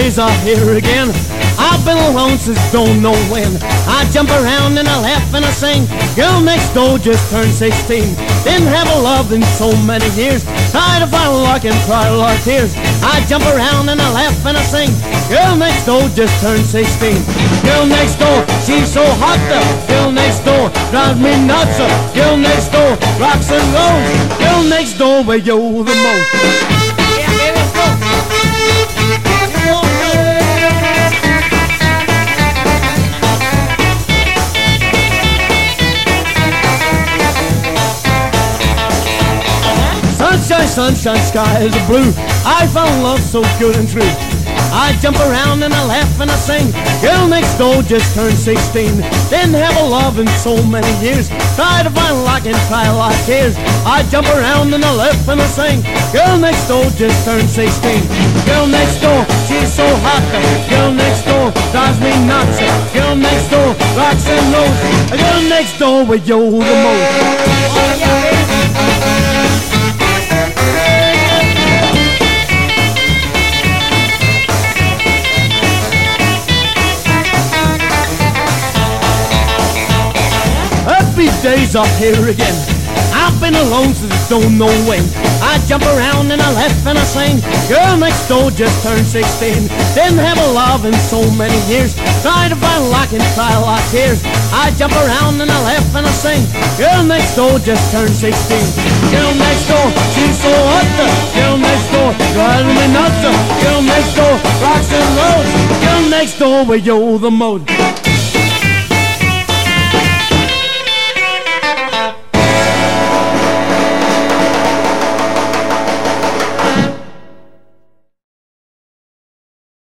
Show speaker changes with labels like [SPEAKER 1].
[SPEAKER 1] days are here again. I've been alone since don't know when. I jump around and I laugh and I sing. Girl next door just turned 16. Didn't have a love in so many years. Tried to find luck and cried a lot of tears. I jump around and I laugh and I sing. Girl next door just turned 16. Girl next door, she's so hot. Girl next door drives me nuts. Girl next door rocks and rolls. Girl next door where you're the most. Yeah, baby, go. Sunshine, sunshine, skies are blue. I found love so good and true. I jump around and I laugh and I sing. Girl next door just turned 16. Didn't have a love in so many years. Tried to find luck and cry a lot of tears. I jump around and I laugh and I sing. Girl next door just turned 16. Girl next door, she's so hot. Girl next door drives me nuts. Girl next door rocks and rolls. Girl next door where you're the most. Oh, yeah, baby. Happy days are here again. I've been alone since don't know when. I jump around and I laugh and I sing. Girl next door just turned 16. Didn't have a love in so many years. Tried to find luck and cry a lot of tears. I jump around and I laugh and I sing. Girl next door just turned 16. Girl next door, she's so hot. Girl next door drives me nuts. Girl next door rocks and rolls. Girl next door where you're the most.